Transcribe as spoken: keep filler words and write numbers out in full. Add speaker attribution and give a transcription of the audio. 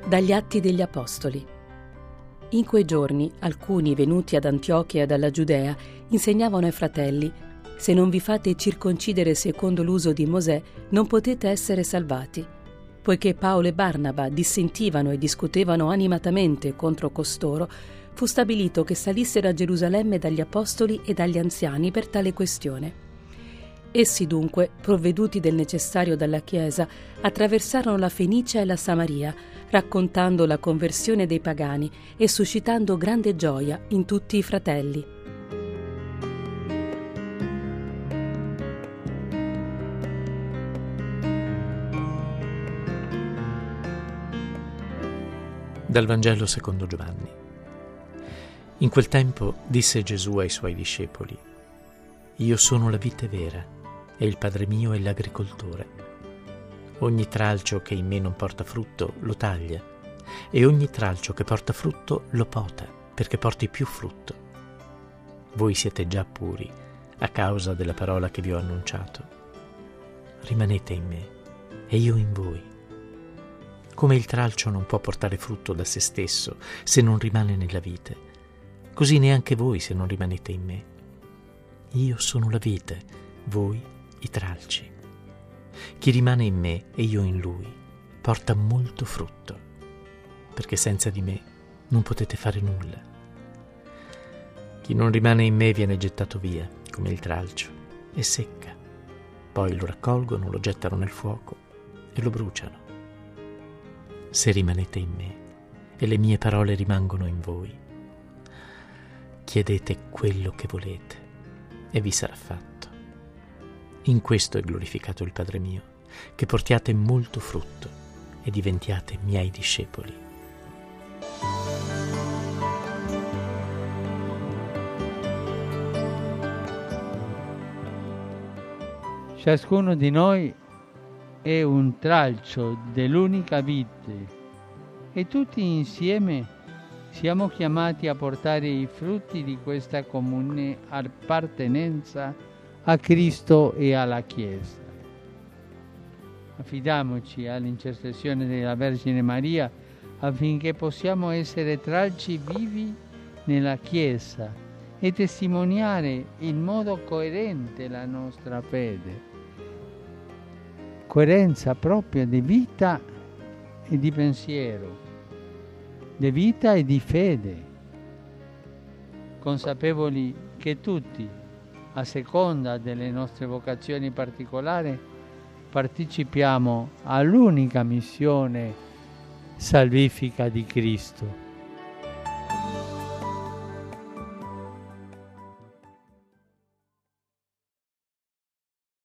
Speaker 1: Dagli Atti degli Apostoli. In quei giorni alcuni venuti ad Antiochia dalla Giudea insegnavano ai fratelli: se non vi fate circoncidere secondo l'uso di Mosè, non potete essere salvati. Poiché Paolo e Barnaba dissentivano e discutevano animatamente contro costoro, fu stabilito che salissero a Gerusalemme dagli apostoli e dagli anziani per tale questione. Essi dunque, provveduti del necessario dalla Chiesa, attraversarono la Fenicia e la Samaria, raccontando la conversione dei pagani e suscitando grande gioia in tutti i fratelli.
Speaker 2: Dal Vangelo secondo Giovanni. In quel tempo disse Gesù ai suoi discepoli: Io sono la vite vera, e il Padre mio è l'agricoltore. Ogni tralcio che in me non porta frutto lo taglia, e ogni tralcio che porta frutto lo pota, perché porti più frutto. Voi siete già puri a causa della parola che vi ho annunciato. Rimanete in me, e io in voi. Come il tralcio non può portare frutto da se stesso se non rimane nella vite, così neanche voi se non rimanete in me. Io sono la vite, voi i tralci. Chi rimane in me e io in lui porta molto frutto, perché senza di me non potete fare nulla. Chi non rimane in me viene gettato via come il tralcio e secca. Poi lo raccolgono, lo gettano nel fuoco e lo bruciano. Se rimanete in me e le mie parole rimangono in voi, chiedete quello che volete e vi sarà fatto. In questo è glorificato il Padre mio, che portiate molto frutto e diventiate miei discepoli.
Speaker 3: Ciascuno di noi è un tralcio dell'unica vite e tutti insieme siamo chiamati a portare i frutti di questa comune appartenenza a Cristo e alla Chiesa. Affidiamoci all'intercessione della Vergine Maria affinché possiamo essere tralci vivi nella Chiesa e testimoniare in modo coerente la nostra fede. Coerenza propria di vita e di pensiero, di vita e di fede, consapevoli che tutti, a seconda delle nostre vocazioni particolari, partecipiamo all'unica missione salvifica di Cristo.